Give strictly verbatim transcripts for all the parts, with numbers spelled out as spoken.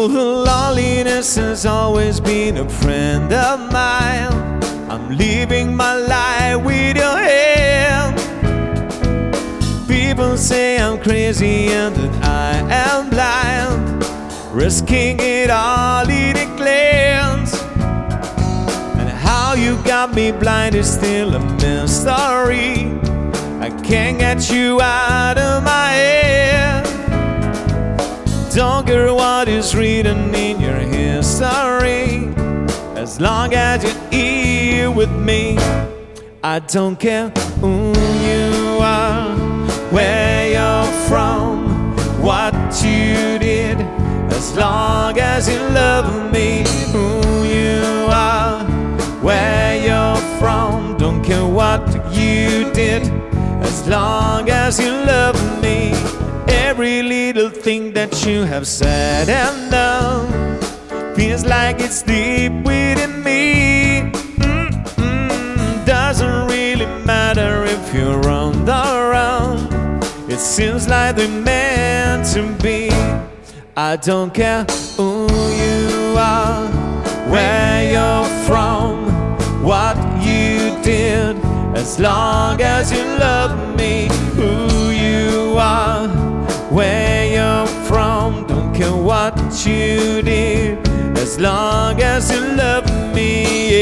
Though the loneliness has always been a friend of mine, I'm living my life with your hand. People say I'm crazy and that I am blind, risking it all in a glance. And how you got me blind is still a mystery. I can't get you out of my head. Don't care what is written in your history, as long as you're here with me. I don't care who you are, where you're from, what you did, as long as you love me. Who you are, where you're from, don't care what you did, as long as you love me. Every little thing that you have said and done feels like it's deep within me. Mm-mm. Doesn't really matter if you're on the run, it seems like they're meant to be. I don't care who you are, where you're from, what you did, as long as you love me. Who you are, where you're from, don't care what you did, as long as you love me,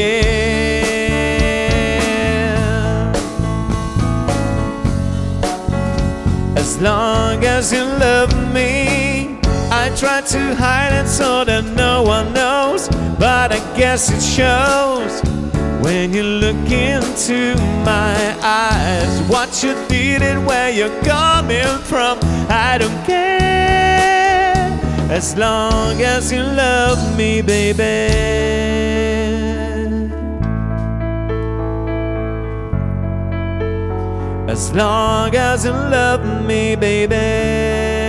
yeah. As long as you love me. I try to hide it so that no one knows, but I guess it shows when you look into my eyes. What you did and where you're coming from, I don't care, as long as you love me, baby. As long as you love me, baby.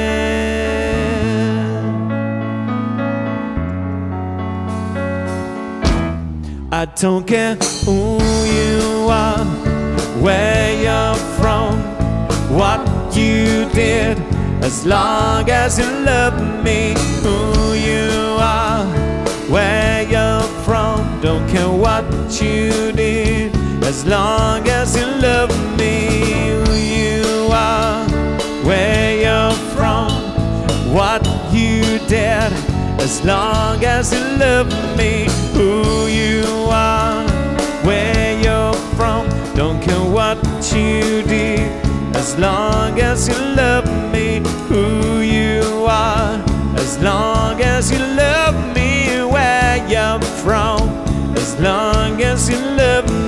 I don't care who you are, where you're from, what you did, as long as you love me. Who you are, where you're from, don't care what you did, as long as you love me. Who you are, where you're from, what you did, as long as you love me. Who you are, where you're from, don't care what you did, as long as you love me. Who you are, as long as you love me. Where you're from, as long as you love me.